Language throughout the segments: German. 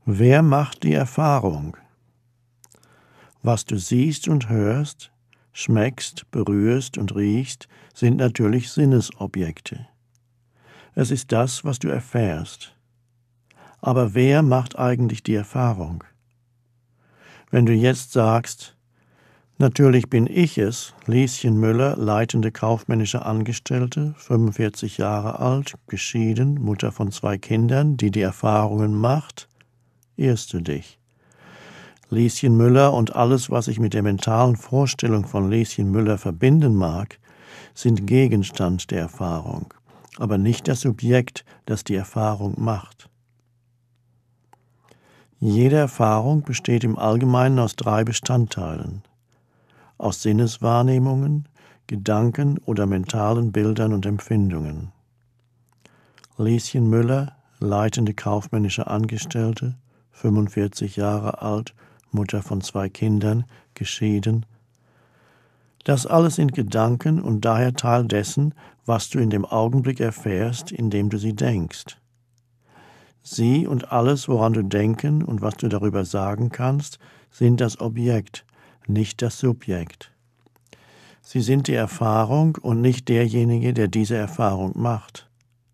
Wer macht die Erfahrung? Was du siehst und hörst, schmeckst, berührst und riechst, sind natürlich Sinnesobjekte. Es ist das, was du erfährst. Aber wer macht eigentlich die Erfahrung? Wenn du jetzt sagst, natürlich bin ich es, Lieschen Müller, leitende kaufmännische Angestellte, 45 Jahre alt, geschieden, Mutter von 2 Kindern, die Erfahrungen macht, irrst du dich. Lieschen Müller und alles, was ich mit der mentalen Vorstellung von Lieschen Müller verbinden mag, sind Gegenstand der Erfahrung, aber nicht das Subjekt, das die Erfahrung macht. Jede Erfahrung besteht im Allgemeinen aus 3 Bestandteilen: aus Sinneswahrnehmungen, Gedanken oder mentalen Bildern und Empfindungen. Lieschen Müller, leitende kaufmännische Angestellte, 45 Jahre alt, Mutter von 2 Kindern, geschieden. Das alles sind Gedanken und daher Teil dessen, was du in dem Augenblick erfährst, in dem du sie denkst. Sie und alles, woran du denken und was du darüber sagen kannst, sind das Objekt, nicht das Subjekt. Sie sind die Erfahrung und nicht derjenige, der diese Erfahrung macht.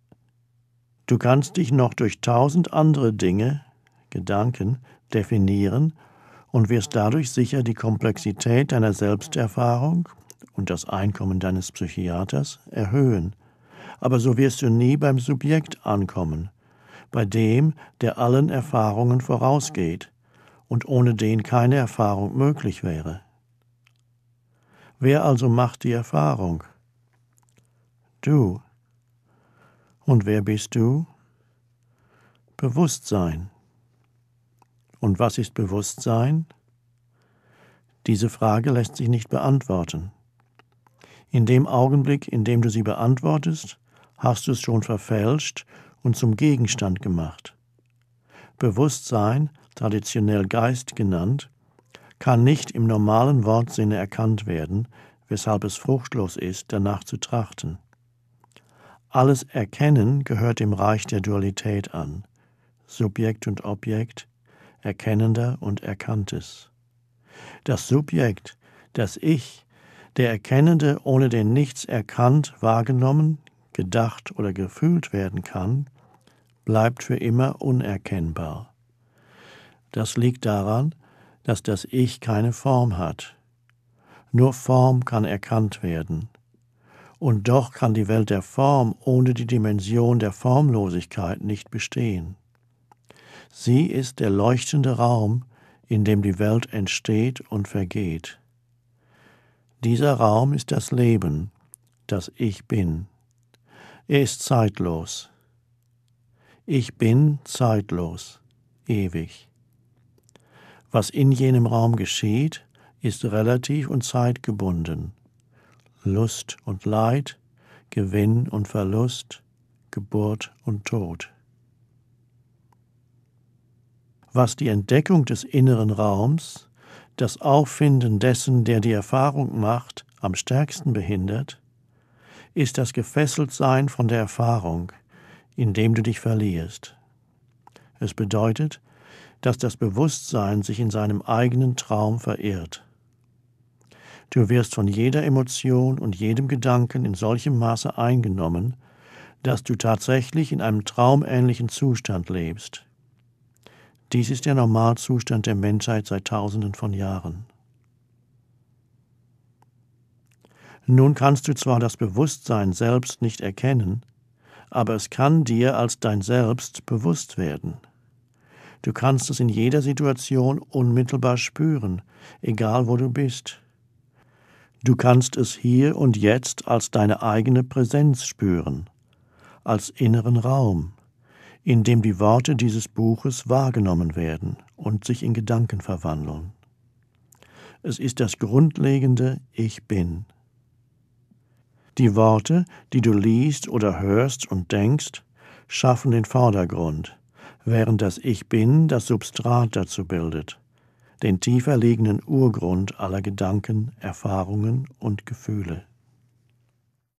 Du kannst dich noch durch 1000 andere Dinge, Gedanken, definieren und wirst dadurch sicher die Komplexität deiner Selbsterfahrung und das Einkommen deines Psychiaters erhöhen. Aber so wirst du nie beim Subjekt ankommen, bei dem, der allen Erfahrungen vorausgeht und ohne den keine Erfahrung möglich wäre. Wer also macht die Erfahrung? Du. Und wer bist du? Bewusstsein. Und was ist Bewusstsein? Diese Frage lässt sich nicht beantworten. In dem Augenblick, in dem du sie beantwortest, hast du es schon verfälscht und zum Gegenstand gemacht. Bewusstsein, traditionell Geist genannt, kann nicht im normalen Wortsinne erkannt werden, weshalb es fruchtlos ist, danach zu trachten. Alles Erkennen gehört dem Reich der Dualität an. Subjekt und Objekt, Erkennender und Erkanntes. Das Subjekt, das Ich, der Erkennende, ohne den nichts erkannt, wahrgenommen, gedacht oder gefühlt werden kann, bleibt für immer unerkennbar. Das liegt daran, dass das Ich keine Form hat. Nur Form kann erkannt werden. Und doch kann die Welt der Form ohne die Dimension der Formlosigkeit nicht bestehen. Sie ist der leuchtende Raum, in dem die Welt entsteht und vergeht. Dieser Raum ist das Leben, das Ich Bin. Er ist zeitlos. Ich bin zeitlos, ewig. Was in jenem Raum geschieht, ist relativ und zeitgebunden. Lust und Leid, Gewinn und Verlust, Geburt und Tod. Was die Entdeckung des inneren Raums, das Auffinden dessen, der die Erfahrung macht, am stärksten behindert, ist das Gefesseltsein von der Erfahrung, in dem du dich verlierst. Es bedeutet, dass das Bewusstsein sich in seinem eigenen Traum verirrt. Du wirst von jeder Emotion und jedem Gedanken in solchem Maße eingenommen, dass du tatsächlich in einem traumähnlichen Zustand lebst. Dies ist der Normalzustand der Menschheit seit Tausenden von Jahren. Nun kannst du zwar das Bewusstsein selbst nicht erkennen, aber es kann dir als dein Selbst bewusst werden. Du kannst es in jeder Situation unmittelbar spüren, egal wo du bist. Du kannst es hier und jetzt als deine eigene Präsenz spüren, als inneren Raum, in dem die Worte dieses Buches wahrgenommen werden und sich in Gedanken verwandeln. Es ist das grundlegende Ich Bin. Die Worte, die du liest oder hörst und denkst, schaffen den Vordergrund, während das Ich Bin das Substrat dazu bildet, den tiefer liegenden Urgrund aller Gedanken, Erfahrungen und Gefühle.